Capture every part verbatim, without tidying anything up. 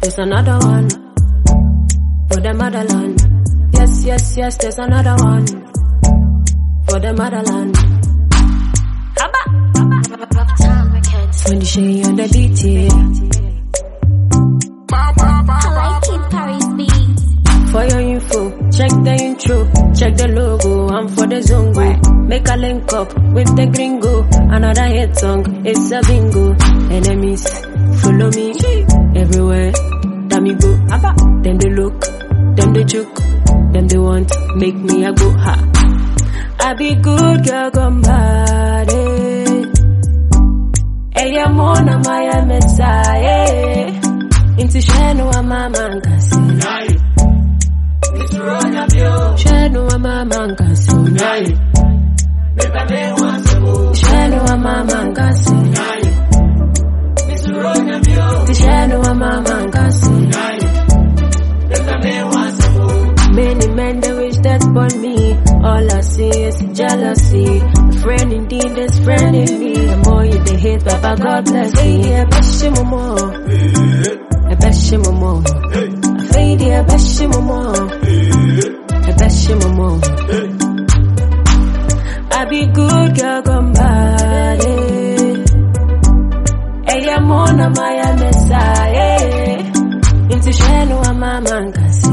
there's another one for the motherland. Yes, yes, yes, there's another one for the motherland. When the shade on the beat, yeah. I like it, Paris beat. For your info, check the intro, check the logo, I'm for the zongo. Make a link up with the gringo. Another hit song, it's a bingo. Enemies, follow me everywhere. That me go, then they look, then they choke, then they want make me a go ha. I be good girl, come body. Eya mona maya messiah. Inti shenu wa mama nkasi. Shenu wa mama nkasi. Shenu wa mama nkasi. Shenu wa mama nkasi. Many men they wish that upon me. All I see is jealousy. A friend indeed, there's friend in me. The more you they hate, Baba God bless me. I bless you more. I bless you more. I fade I bless you more. I bless you more. I be good girl, come body. Hey, I'm on a Maya Messiah. Into Shenu wa mama nkasi.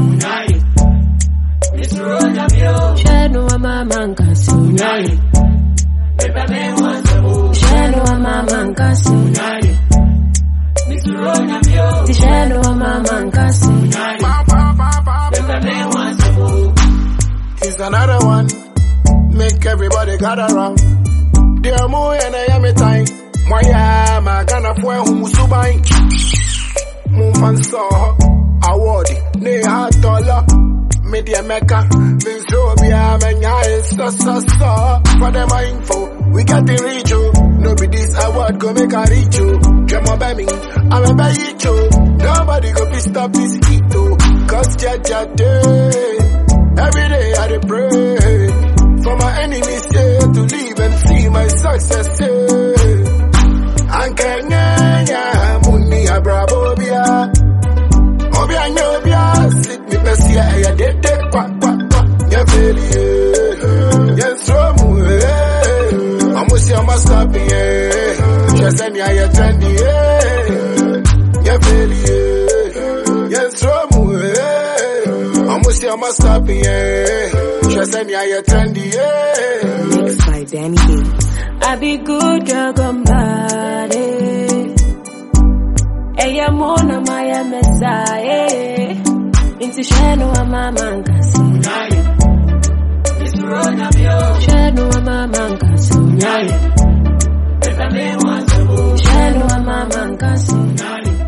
Shenu wa mama nkasi. Shenu wa mama nkasi. Shenu wa mama nkasi. It's another one. Make everybody gather round. Dear Mo and I am a time. Moya magana fwe humusubai. Mumfan saw award. Ne hatola. Media mecca. Minzobia menya is so so so. For them info, we got the reach you. No be this award go make a reach you. Come on by me, I'm a buy it you. Nobody go be stop this heat too. Cause Jaja day. Every day I dey pray. For my enemies yeah, to live and see my success yeah. Ankenya muni abrabo bia. Obia nyobia sit me pesia ya dede kwa kwa kwa. Nya feli yes romu eh. Amusi amasabi eh. Chaseni ya trendi eh. Nya feli yes romu eh. Amusi amasabi eh. Chaseni ya trendi eh. Mixed by Danny Beats. I be good girl, come body. Eya mona maya messiah. Inti shenu wa mama nkasi. Shenu wa mama nkasi. Shenu wa mama nkasi.